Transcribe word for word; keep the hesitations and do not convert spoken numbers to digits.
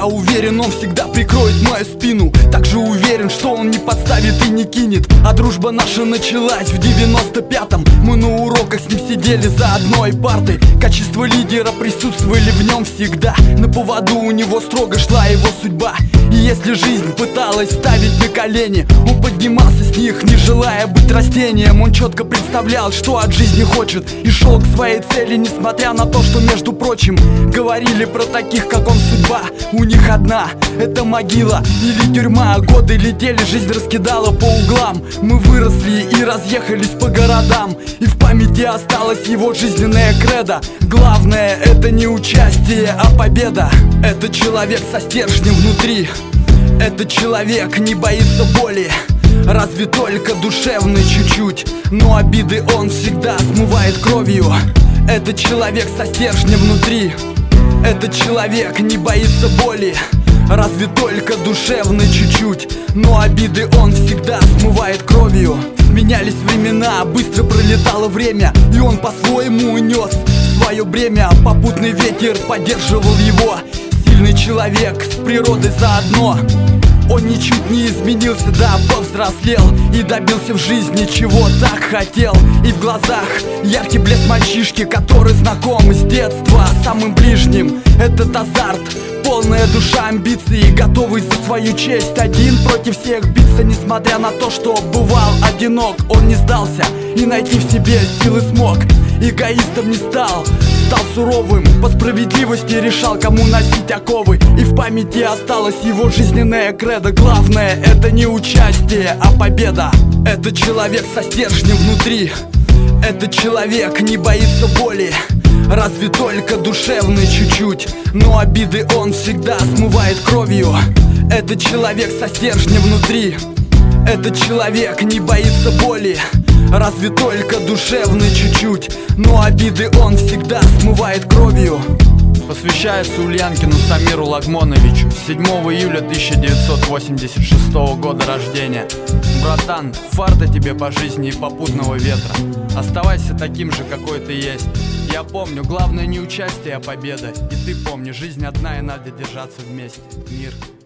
Я уверен, он всегда прикроет мою спину. Также уверен, что он не подставит и не кинет. А дружба наша началась в девяносто пятом. Мы на уроках с ним сидели за одной партой. Качество лидера присутствовали в нем всегда. На поводу у него строго шла его судьба. И если жизнь пыталась ставить на колени, он поднимался с них, не желая быть растением. Он четко представлял, что от жизни хочет, и шел к своей цели, несмотря на то, что, между прочим, говорили про таких, как он, судьба у них одна — это могила или тюрьма. Годы летели, жизнь раскидала по углам. Мы выросли и разъехались по городам, и в памяти осталась его жизненная кредо. Главное — это не участие, а победа. Это человек со стержнем внутри. Этот человек не боится боли, разве только душевный чуть-чуть. Но обиды он всегда смывает кровью. Этот человек со стержнем внутри. Этот человек не боится боли, разве только душевный чуть-чуть. Но обиды он всегда смывает кровью. Сменялись времена, быстро пролетало время, и он по-своему унес свое бремя. Попутный ветер поддерживал его. Сильный человек с природой заодно. Он ничуть не изменился, да, повзрослел и добился в жизни, чего так хотел. И в глазах яркий блеск мальчишки, который знаком с детства самым ближним. Этот азарт, полная душа амбиций, готовый за свою честь один против всех биться. Несмотря на то, что бывал одинок, он не сдался и найти в себе силы смог. Эгоистом не стал, стал суровым, по справедливости решал, кому носить оковы. И в памяти осталась его жизненная кредо. Главное — это не участие, а победа. Это человек со стержнем внутри. Этот человек не боится боли, разве только душевный чуть-чуть. Но обиды он всегда смывает кровью. Этот человек со стержнем внутри. Этот человек не боится боли, разве только душевный чуть-чуть. Но обиды он всегда смывает кровью. Посвящается Ульянкину Самиру Лагмоновичу, седьмого июля тысяча девятьсот восемьдесят шестого года рождения. Братан, фарта тебе по жизни и попутного ветра. Оставайся таким же, какой ты есть. Я помню, главное не участие, а победа. И ты помни, жизнь одна, и надо держаться вместе. Мир.